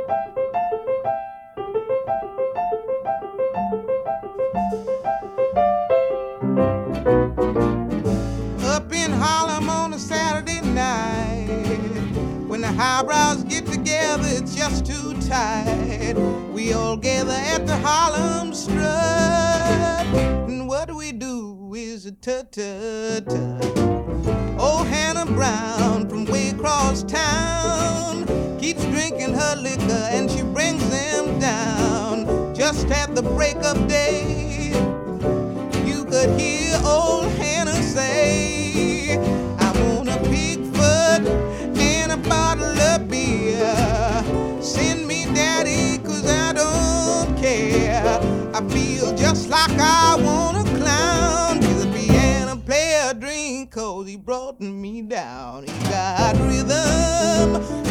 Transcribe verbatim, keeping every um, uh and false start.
Up in Harlem on a Saturday night, when the highbrows get together, it's just too tight. We all gather at the Harlem Strut, and what do we do is a tut-tut-tut. Old Hannah Brown from way across town keeps drinking her liquor and she brings them down. Just at the break of day, you could hear old Hannah say, I want a Bigfoot and a bottle of beer. Send me daddy, cause I don't care. I feel just like I want a clown. He's a piano player, drink, cause he brought me down. He got rhythm